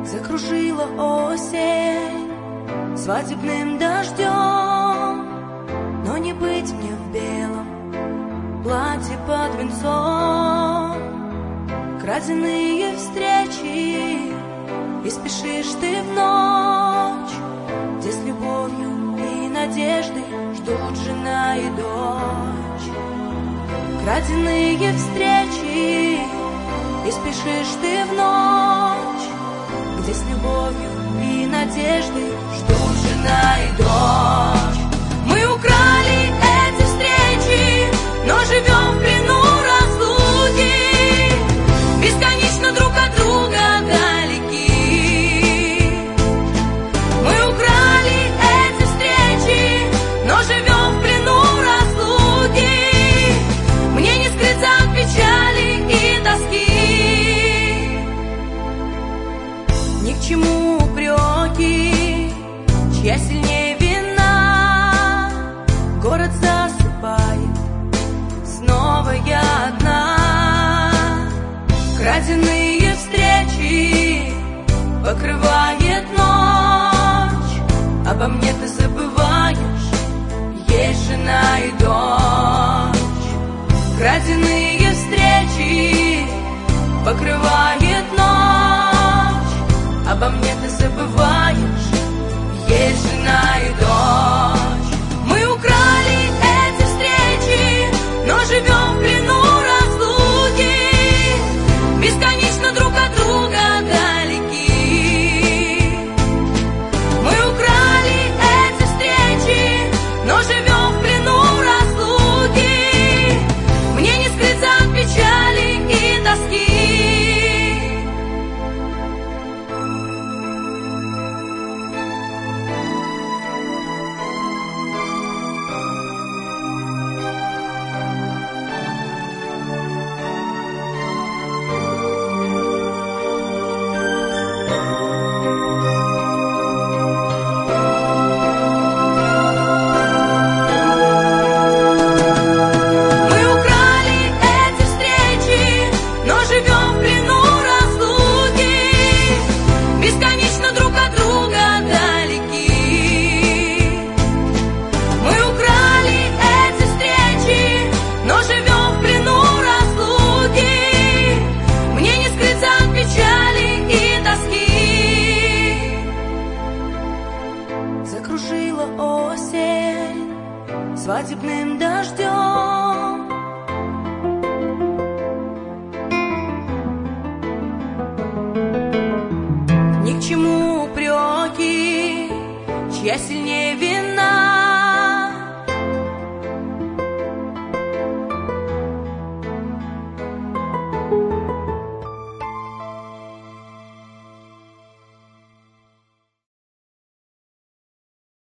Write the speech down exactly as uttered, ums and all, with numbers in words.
Закружила осень свадебным дождем, но не быть мне в белом платье под венцом. Краденые встречи, и спешишь ты в ночь, где с любовью и надеждой ждут жена и дочь. Краденые встречи, и спешишь ты в ночь, где с любовью и надеждой ждут жена и дочь. Мы украли эти встречи, но живем в плену разлуки, бесконечно друг от друга далеки. Мы украли эти встречи, но живем в плену разлуки. Мне не скрыться от печали и тоски. Ни к чему упреки, чья сильнее вина. Город засыпает, снова я одна. Краденые встречи покрывает ночь. Обо мне ты забываешь, есть жена и дочь. Краденые встречи покрывает ночь. Обо мне ты забываешь, есть жена и дочь. Мы украли эти встречи, но живем в плену разлуки, бесконечно друг от друга далеки. Мы украли эти встречи, но живем в плену разлуки. Мне не скрыться от печали и тоски. Закружила осень свадебным дождем. Ни к чему упреки, чья сильнее вина.